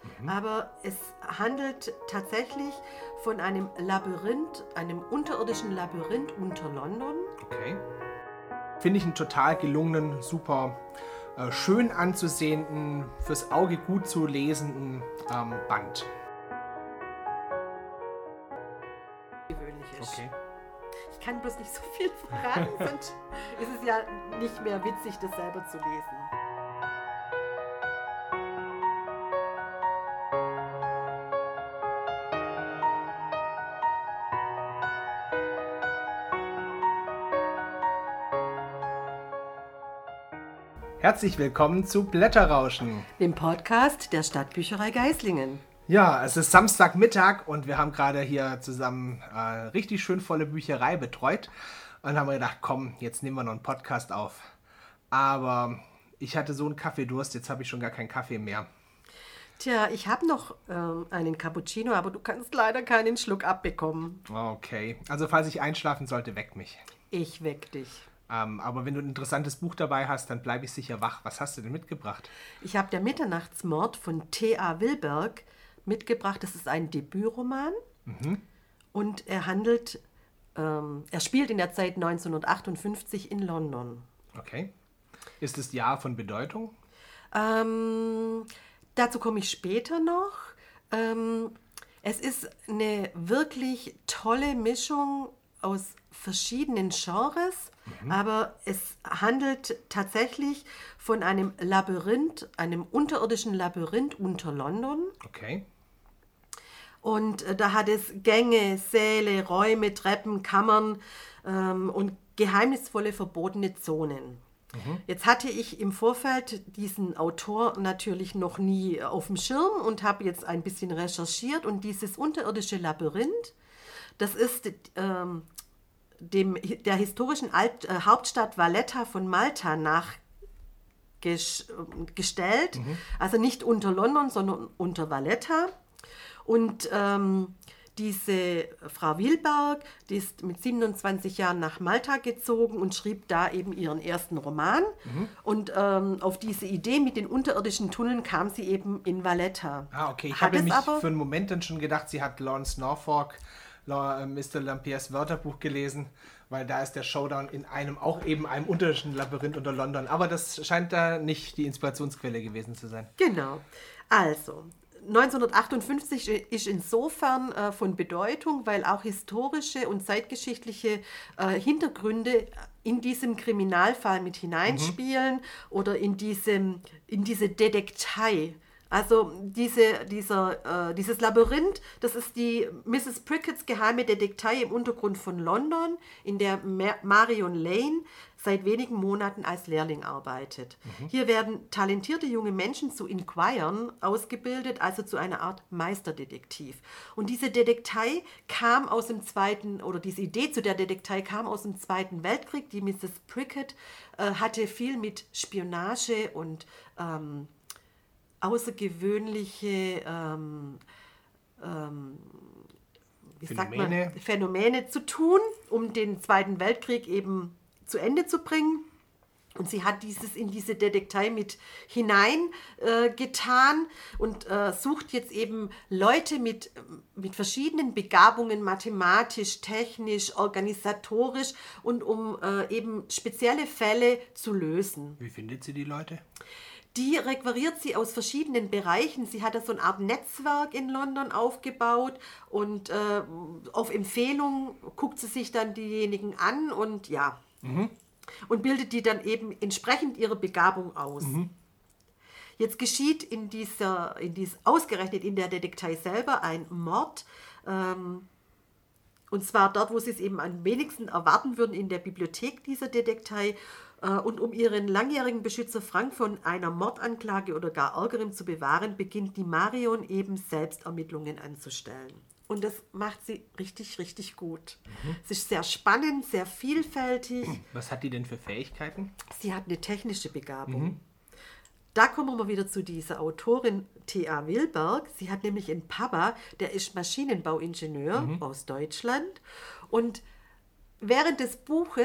aber es handelt tatsächlich von einem Labyrinth, einem unterirdischen Labyrinth unter London. Okay. Finde ich einen total gelungenen, super schön anzusehenden, fürs Auge gut zu lesenden Band. Gewöhnlich ist. Okay. Ich kann bloß nicht so viel verraten, sonst ist es ja nicht mehr witzig, das selber zu lesen. Herzlich willkommen zu Blätterrauschen, Dem Podcast der Stadtbücherei Geislingen. Ja, es ist Samstagmittag und wir haben gerade hier zusammen richtig schön volle Bücherei betreut und haben gedacht, komm, jetzt nehmen wir noch einen Podcast auf. Aber ich hatte so einen Kaffeedurst, jetzt habe ich schon gar keinen Kaffee mehr. Tja, ich habe noch einen Cappuccino, aber du kannst leider keinen Schluck abbekommen. Okay, also falls ich einschlafen sollte, weck mich. Ich weck dich. Aber wenn du ein interessantes Buch dabei hast, dann bleibe ich sicher wach. Was hast du denn mitgebracht? Ich habe Der Mitternachtsmord von T.A. Wilberg mitgebracht. Das ist ein Debütroman und er spielt in der Zeit 1958 in London. Okay. Ist das Jahr von Bedeutung? Dazu komme ich später noch. Es ist eine wirklich tolle Mischung aus verschiedenen Genres, aber es handelt tatsächlich von einem Labyrinth, einem unterirdischen Labyrinth unter London. Okay. Und da hat es Gänge, Säle, Räume, Treppen, Kammern und geheimnisvolle, verbotene Zonen. Jetzt hatte ich im Vorfeld diesen Autor natürlich noch nie auf dem Schirm und habe jetzt ein bisschen recherchiert. Und dieses unterirdische Labyrinth, das ist der historischen Hauptstadt Valletta von Malta nachgestellt. Also nicht unter London, sondern unter Valletta. Und diese Frau Wilberg, die ist mit 27 Jahren nach Malta gezogen und schrieb da eben ihren ersten Roman. Und auf diese Idee mit den unterirdischen Tunneln kam sie eben in Valletta. Ah, okay. Ich habe nämlich für einen Moment dann schon gedacht, sie hat Lawrence Norfolk, Mr. Lampiers Wörterbuch gelesen, weil da ist der Showdown in einem unterirdischen Labyrinth unter London. Aber das scheint da nicht die Inspirationsquelle gewesen zu sein. Genau. Also, 1958 ist insofern von Bedeutung, weil auch historische und zeitgeschichtliche Hintergründe in diesem Kriminalfall mit hineinspielen oder in diese Detektei. Also dieses Labyrinth, das ist die Mrs. Pricketts geheime Detektei im Untergrund von London, in der Marion Lane seit wenigen Monaten als Lehrling arbeitet. Hier werden talentierte junge Menschen zu Inquiren ausgebildet, also zu einer Art Meisterdetektiv. Und diese Detektei kam aus dem diese Idee zu der Detektei kam aus dem Zweiten Weltkrieg. Die Mrs. Prickett hatte viel mit Spionage und außergewöhnliche Phänomene zu tun, um den Zweiten Weltkrieg eben zu Ende zu bringen. Und sie hat dieses in diese Detektei mit hineingetan und sucht jetzt eben Leute mit verschiedenen Begabungen, mathematisch, technisch, organisatorisch und um eben spezielle Fälle zu lösen. Wie findet sie die Leute? Die requiriert sie aus verschiedenen Bereichen. Sie hat so eine Art Netzwerk in London aufgebaut und auf Empfehlung guckt sie sich dann diejenigen an und ja, und bildet die dann eben entsprechend ihrer Begabung aus. Jetzt geschieht ausgerechnet in der Detektei selber ein Mord, und zwar dort, wo sie es eben am wenigsten erwarten würden, in der Bibliothek dieser Detektei. Und um ihren langjährigen Beschützer Frank von einer Mordanklage oder gar Ärgerem zu bewahren, beginnt die Marion eben selbst Ermittlungen anzustellen. Und das macht sie richtig, richtig gut. Es ist sehr spannend, sehr vielfältig. Was hat die denn für Fähigkeiten? Sie hat eine technische Begabung. Da kommen wir wieder zu dieser Autorin T.A. Wilberg. Sie hat nämlich einen Papa, der ist Maschinenbauingenieur aus Deutschland. Und während des Buches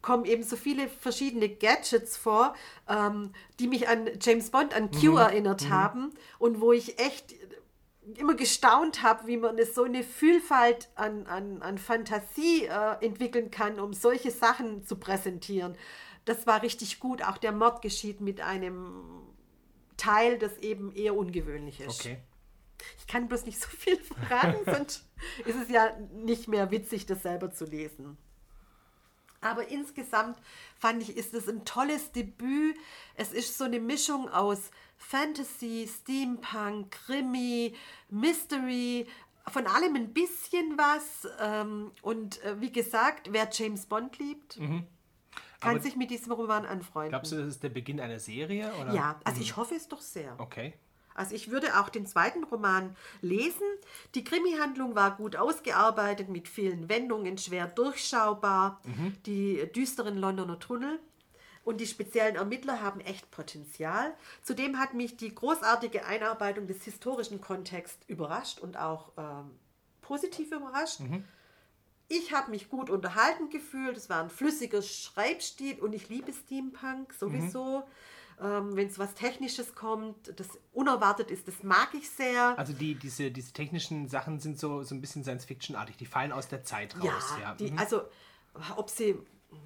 kommen eben so viele verschiedene Gadgets vor, die mich an James Bond, an Q erinnert haben und wo ich echt immer gestaunt habe, wie man so eine Vielfalt an Fantasie entwickeln kann, um solche Sachen zu präsentieren. Das war richtig gut. Auch der Mord geschieht mit einem Teil, das eben eher ungewöhnlich ist. Okay. Ich kann bloß nicht so viel verraten, sonst ist es ja nicht mehr witzig, das selber zu lesen. Aber insgesamt fand ich, ist es ein tolles Debüt. Es ist so eine Mischung aus Fantasy, Steampunk, Krimi, Mystery, von allem ein bisschen was. Und wie gesagt, wer James Bond liebt, kann sich mit diesem Roman anfreunden. Glaubst du, das ist der Beginn einer Serie? Oder? Ja, also ich hoffe es doch sehr. Okay. Also ich würde auch den zweiten Roman lesen. Die Krimi-Handlung war gut ausgearbeitet, mit vielen Wendungen, schwer durchschaubar. Die düsteren Londoner Tunnel und die speziellen Ermittler haben echt Potenzial. Zudem hat mich die großartige Einarbeitung des historischen Kontexts überrascht und auch positiv überrascht. Ich habe mich gut unterhalten gefühlt. Es war ein flüssiger Schreibstil und ich liebe Steampunk sowieso. Wenn es was Technisches kommt, das unerwartet ist, das mag ich sehr. Also diese technischen Sachen sind so ein bisschen Science-Fiction-artig, die fallen aus der Zeit raus. Ja. Also ob sie...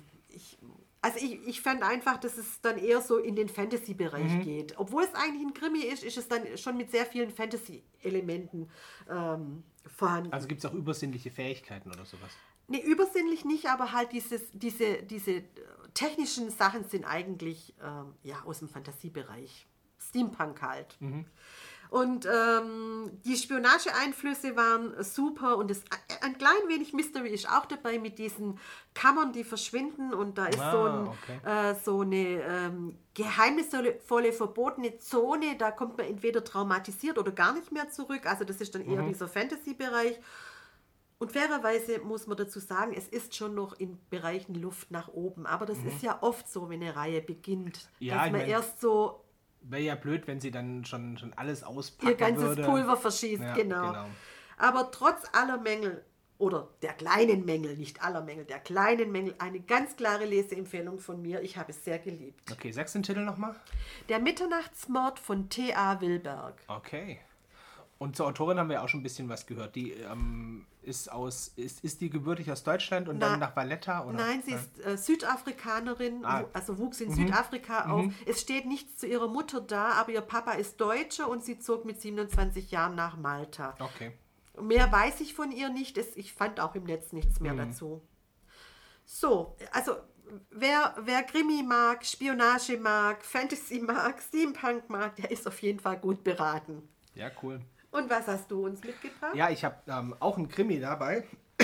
Ich fand einfach, dass es dann eher so in den Fantasy-Bereich geht. Obwohl es eigentlich ein Krimi ist, ist es dann schon mit sehr vielen Fantasy-Elementen vorhanden. Also gibt es auch übersinnliche Fähigkeiten oder sowas? Nee, übersinnlich nicht, aber halt diese technischen Sachen sind eigentlich aus dem Fantasiebereich. Steampunk halt. Und die Spionageeinflüsse waren super und ein klein wenig Mystery ist auch dabei mit diesen Kammern, die verschwinden und da ist so eine geheimnisvolle, verbotene Zone, da kommt man entweder traumatisiert oder gar nicht mehr zurück, also das ist dann eher dieser Fantasy-Bereich. Und fairerweise muss man dazu sagen, es ist schon noch in Bereichen Luft nach oben, aber das ist ja oft so, wenn eine Reihe beginnt, dass man erst so... Wäre ja blöd, wenn sie dann schon alles auspacken ihr ganzes würde. Pulver verschießt, Ja, genau. Aber trotz aller Mängel, oder der kleinen Mängel, nicht aller Mängel, der kleinen Mängel, eine ganz klare Leseempfehlung von mir. Ich habe es sehr geliebt. Okay, sagst du den Titel nochmal? Der Mitternachtsmord von T.A. Wilberg. Okay. Und zur Autorin haben wir auch schon ein bisschen was gehört. Die ist die gebürtig aus Deutschland und dann nach Valletta? Oder? Nein, sie ist Südafrikanerin, also wuchs in Südafrika auf. Es steht nichts zu ihrer Mutter da, aber ihr Papa ist Deutscher und sie zog mit 27 Jahren nach Malta. Okay. Mehr weiß ich von ihr nicht. Ich fand auch im Netz nichts mehr dazu. So, also wer Krimi mag, Spionage mag, Fantasy mag, Steampunk mag, der ist auf jeden Fall gut beraten. Ja, cool. Und was hast du uns mitgebracht? Ja, ich habe auch einen Krimi dabei,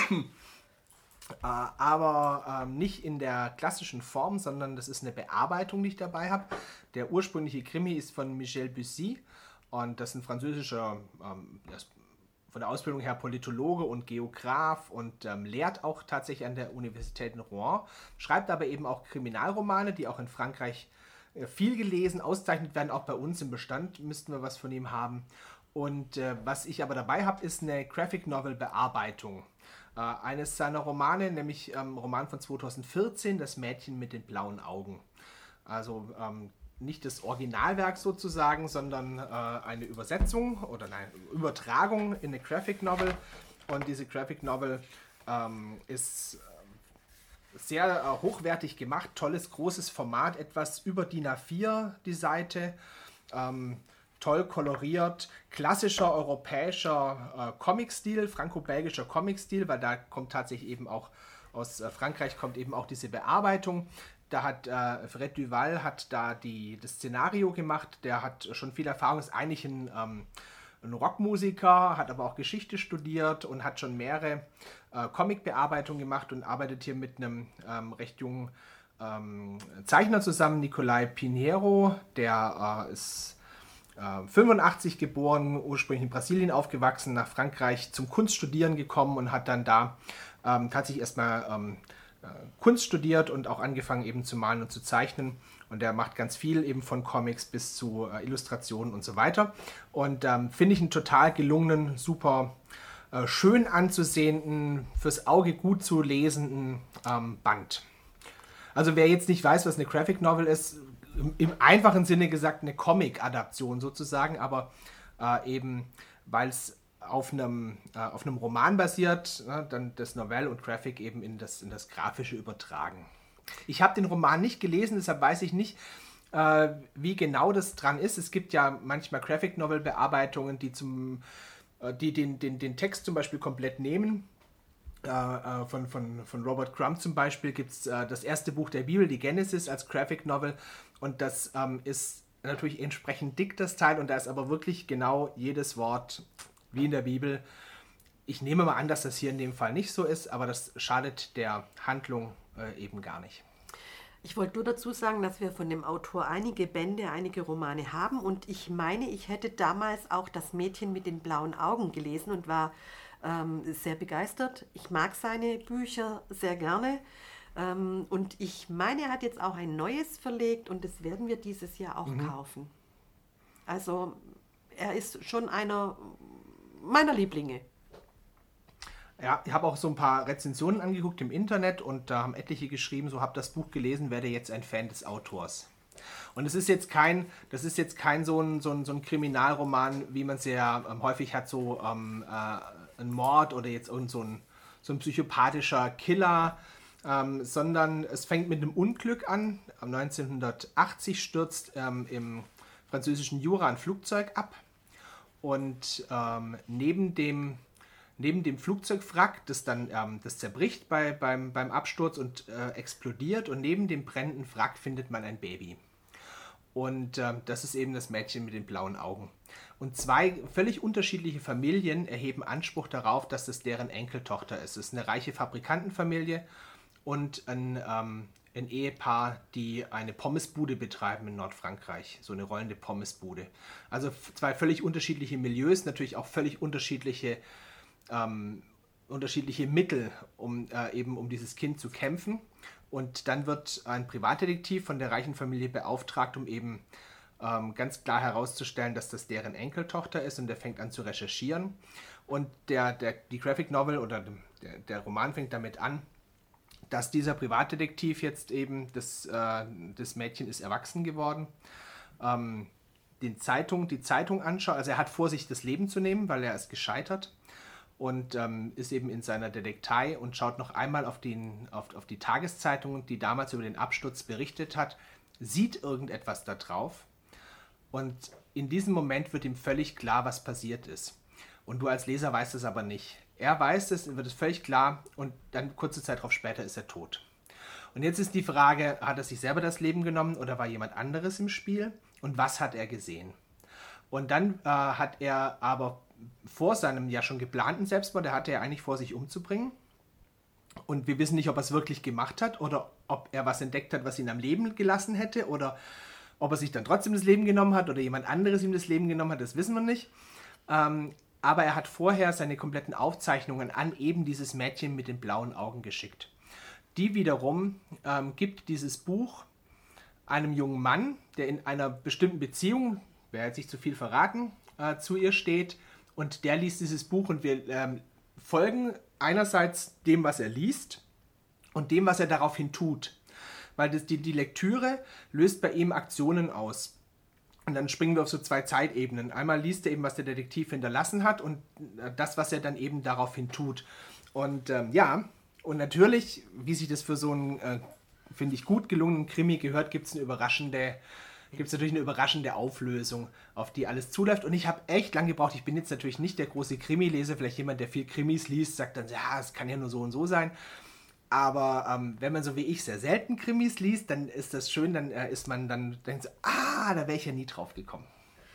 aber nicht in der klassischen Form, sondern das ist eine Bearbeitung, die ich dabei habe. Der ursprüngliche Krimi ist von Michel Bussy und das ist ein französischer, von der Ausbildung her Politologe und Geograf und lehrt auch tatsächlich an der Universität in Rouen, schreibt aber eben auch Kriminalromane, die auch in Frankreich viel gelesen, ausgezeichnet werden, auch bei uns im Bestand müssten wir was von ihm haben. Und was ich aber dabei habe, ist eine Graphic Novel Bearbeitung eines seiner Romane, nämlich Roman von 2014, Das Mädchen mit den blauen Augen. Also nicht das Originalwerk sozusagen, sondern eine Übersetzung oder eine Übertragung in eine Graphic Novel. Und diese Graphic Novel ist sehr hochwertig gemacht, tolles, großes Format, etwas über DIN A4 die Seite. Toll koloriert, klassischer europäischer Comic-Stil, franco-belgischer Comic-Stil, weil da kommt tatsächlich eben auch aus Frankreich kommt eben auch diese Bearbeitung. Da hat Fred Duval hat da das Szenario gemacht, der hat schon viel Erfahrung, ist eigentlich ein Rockmusiker, hat aber auch Geschichte studiert und hat schon mehrere Comic-Bearbeitungen gemacht und arbeitet hier mit einem recht jungen Zeichner zusammen, Nicolai Pinheiro, der ist 85 geboren, ursprünglich in Brasilien aufgewachsen, nach Frankreich zum Kunststudieren gekommen und hat dann da tatsächlich erstmal Kunst studiert und auch angefangen eben zu malen und zu zeichnen. Und der macht ganz viel eben von Comics bis zu Illustrationen und so weiter. Und finde ich einen total gelungenen, super schön anzusehenden, fürs Auge gut zu lesenden Band. Also wer jetzt nicht weiß, was eine Graphic Novel ist, im einfachen Sinne gesagt eine Comic-Adaption sozusagen, aber eben, weil es auf einem Roman basiert, ne, dann das Novell und Graphic eben in das Grafische übertragen. Ich habe den Roman nicht gelesen, deshalb weiß ich nicht, wie genau das dran ist. Es gibt ja manchmal Graphic Novel Bearbeitungen, die den Text zum Beispiel komplett nehmen. Von Robert Crumb zum Beispiel gibt es das erste Buch der Bibel, die Genesis, als Graphic Novel. Und das ist natürlich entsprechend dick, das Teil. Und da ist aber wirklich genau jedes Wort wie in der Bibel. Ich nehme mal an, dass das hier in dem Fall nicht so ist, aber das schadet der Handlung eben gar nicht. Ich wollte nur dazu sagen, dass wir von dem Autor einige Bände, einige Romane haben. Und ich meine, ich hätte damals auch Das Mädchen mit den blauen Augen gelesen und war sehr begeistert. Ich mag seine Bücher sehr gerne. Und ich meine, er hat jetzt auch ein neues verlegt und das werden wir dieses Jahr auch kaufen. Also er ist schon einer meiner Lieblinge. Ja, ich habe auch so ein paar Rezensionen angeguckt im Internet und da haben etliche geschrieben, so habe das Buch gelesen, werde jetzt ein Fan des Autors. Und das ist jetzt kein so ein Kriminalroman, wie man es ja häufig hat, so ein Mord oder jetzt irgend so ein psychopathischer Killer, sondern es fängt mit einem Unglück an. 1980 stürzt im französischen Jura ein Flugzeug ab und neben dem Flugzeugwrack, das zerbricht beim Absturz und explodiert, und neben dem brennenden Wrack findet man ein Baby. Und das ist eben das Mädchen mit den blauen Augen. Und zwei völlig unterschiedliche Familien erheben Anspruch darauf, dass das deren Enkeltochter ist. Es ist eine reiche Fabrikantenfamilie und ein Ehepaar, die eine Pommesbude betreiben in Nordfrankreich. So eine rollende Pommesbude. Also zwei völlig unterschiedliche Milieus, natürlich auch völlig unterschiedliche Mittel, um dieses Kind zu kämpfen. Und dann wird ein Privatdetektiv von der reichen Familie beauftragt, um eben ganz klar herauszustellen, dass das deren Enkeltochter ist, und der fängt an zu recherchieren. Und die Graphic Novel oder der Roman fängt damit an, dass dieser Privatdetektiv jetzt eben, das Mädchen ist erwachsen geworden, die Zeitung anschaut. Also er hat vor, sich das Leben zu nehmen, weil er ist gescheitert. Und ist eben in seiner Detektei und schaut noch einmal auf die Tageszeitung, die damals über den Absturz berichtet hat, sieht irgendetwas da drauf. Und in diesem Moment wird ihm völlig klar, was passiert ist. Und du als Leser weißt es aber nicht. Er weiß es, wird es völlig klar, und dann kurze Zeit darauf später ist er tot. Und jetzt ist die Frage, hat er sich selber das Leben genommen oder war jemand anderes im Spiel? Und was hat er gesehen? Und dann hat er aber vor seinem ja schon geplanten Selbstmord, der hatte er eigentlich vor, sich umzubringen. Und wir wissen nicht, ob er es wirklich gemacht hat oder ob er was entdeckt hat, was ihn am Leben gelassen hätte, oder ob er sich dann trotzdem das Leben genommen hat oder jemand anderes ihm das Leben genommen hat, das wissen wir nicht. Aber er hat vorher seine kompletten Aufzeichnungen an eben dieses Mädchen mit den blauen Augen geschickt. Die wiederum gibt dieses Buch einem jungen Mann, der in einer bestimmten Beziehung, werde jetzt nicht zu viel verraten, zu ihr steht, und der liest dieses Buch, und wir folgen einerseits dem, was er liest, und dem, was er daraufhin tut. Weil die Lektüre löst bei ihm Aktionen aus. Und dann springen wir auf so zwei Zeitebenen. Einmal liest er eben, was der Detektiv hinterlassen hat, und das, was er dann eben daraufhin tut. Und und natürlich, wie sich das für so einen, finde ich, gut gelungenen Krimi gehört, gibt es natürlich eine überraschende Auflösung, auf die alles zuläuft. Und ich habe echt lange gebraucht. Ich bin jetzt natürlich nicht der große Krimi-Leser. Vielleicht jemand, der viel Krimis liest, sagt dann, ja, es kann ja nur so und so sein. Aber wenn man so wie ich sehr selten Krimis liest, dann ist das schön, dann denkt so, da wäre ich ja nie drauf gekommen.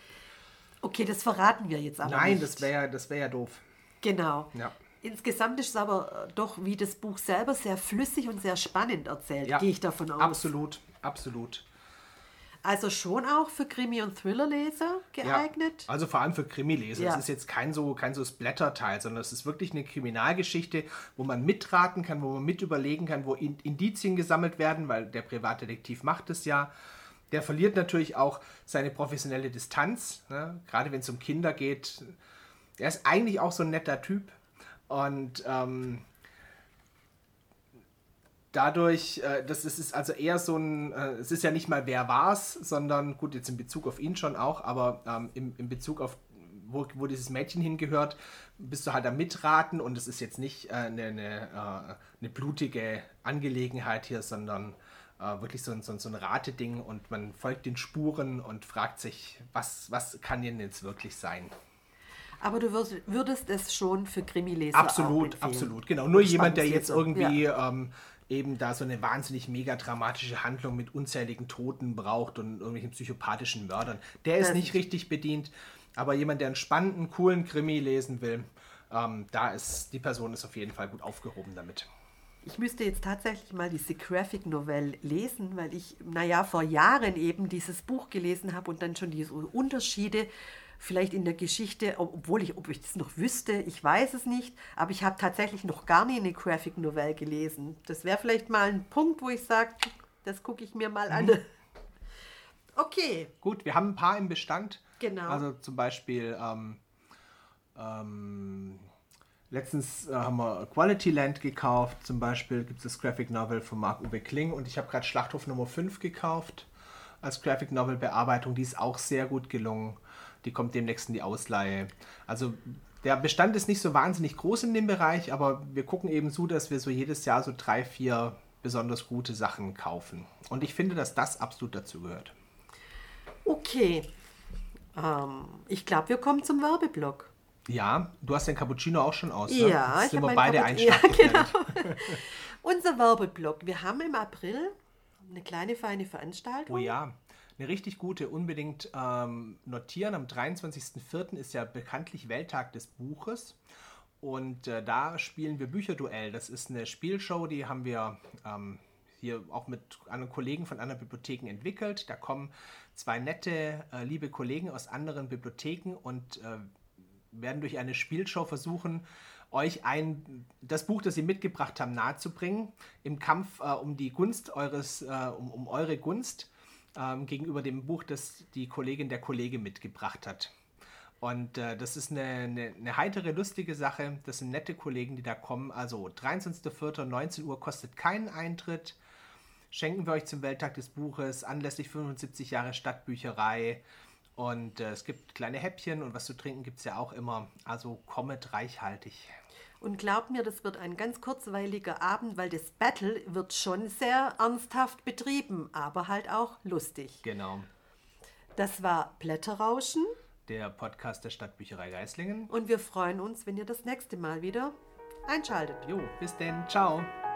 Okay, das verraten wir jetzt aber nicht. Nein, das wär ja doof. Genau. Ja. Insgesamt ist es aber doch, wie das Buch selber, sehr flüssig und sehr spannend erzählt, Ja, gehe ich davon aus. Absolut, absolut. Also schon auch für Krimi- und Thriller-Leser geeignet? Ja, also vor allem für Krimileser. Ja. Es ist jetzt kein so Splatter-Teil, sondern es ist wirklich eine Kriminalgeschichte, wo man mitraten kann, wo man mit überlegen kann, wo Indizien gesammelt werden, weil der Privatdetektiv macht es ja. Der verliert natürlich auch seine professionelle Distanz, ne? Gerade wenn es um Kinder geht. Der ist eigentlich auch so ein netter Typ. Und dadurch, das ist also eher so ein, es ist ja nicht mal wer war's, sondern gut, jetzt in Bezug auf ihn schon auch, aber in Bezug auf wo dieses Mädchen hingehört, bist du halt am Mitraten und es ist jetzt nicht eine blutige Angelegenheit hier, sondern wirklich so ein Rateding und man folgt den Spuren und fragt sich, was kann denn jetzt wirklich sein? Aber du würdest es schon für Krimileser Absolut, auch empfehlen. absolut, genau. Nur jemand, der jetzt Spannungsleser. irgendwie eben da so eine wahnsinnig mega dramatische Handlung mit unzähligen Toten braucht und irgendwelchen psychopathischen Mördern, der ist nicht richtig bedient. Aber jemand, der einen spannenden, coolen Krimi lesen will, die Person ist auf jeden Fall gut aufgehoben damit. Ich müsste jetzt tatsächlich mal diese Graphic Novelle lesen, weil ich, vor Jahren eben dieses Buch gelesen habe und dann schon diese Unterschiede vielleicht in der Geschichte, ob ich das noch wüsste, ich weiß es nicht, aber ich habe tatsächlich noch gar nie eine Graphic Novelle gelesen. Das wäre vielleicht mal ein Punkt, wo ich sage, das gucke ich mir mal an. Okay. Gut, wir haben ein paar im Bestand. Genau. Also zum Beispiel letztens haben wir Quality Land gekauft. Zum Beispiel gibt es das Graphic Novel von Marc-Uwe Kling und ich habe gerade Schlachthof Nummer 5 gekauft als Graphic Novel Bearbeitung. Die ist auch sehr gut gelungen. Die kommt demnächst in die Ausleihe. Also der Bestand ist nicht so wahnsinnig groß in dem Bereich, aber wir gucken eben so, dass wir so jedes Jahr so 3, 4 besonders gute Sachen kaufen. Und ich finde, dass das absolut dazu gehört. Okay. Ich glaube, wir kommen zum Werbeblock. Ja, du hast den Cappuccino auch schon aus, ne? Ja, jetzt ich sind habe wir beide Ja, genau. Unser Werbeblock. Wir haben im April eine kleine, feine Veranstaltung. Oh ja, eine richtig gute. Unbedingt notieren. Am 23.04. ist ja bekanntlich Welttag des Buches. Und da spielen wir Bücherduell. Das ist eine Spielshow, die haben wir hier auch mit anderen Kollegen von anderen Bibliotheken entwickelt. Da kommen 2 nette, liebe Kollegen aus anderen Bibliotheken und werden durch eine Spielshow versuchen, euch das Buch, das sie mitgebracht haben, nahezubringen, im Kampf um die Gunst um eure Gunst gegenüber dem Buch, das die Kollegin der Kollege mitgebracht hat. Und das ist eine heitere, lustige Sache. Das sind nette Kollegen, die da kommen. Also 23.04. 19 Uhr kostet keinen Eintritt. Schenken wir euch zum Welttag des Buches, anlässlich 75 Jahre Stadtbücherei. Und es gibt kleine Häppchen und was zu trinken gibt es ja auch immer. Also kommet reichhaltig. Und glaubt mir, das wird ein ganz kurzweiliger Abend, weil das Battle wird schon sehr ernsthaft betrieben, aber halt auch lustig. Genau. Das war Blätterrauschen. Der Podcast der Stadtbücherei Geislingen. Und wir freuen uns, wenn ihr das nächste Mal wieder einschaltet. Jo, bis denn. Ciao.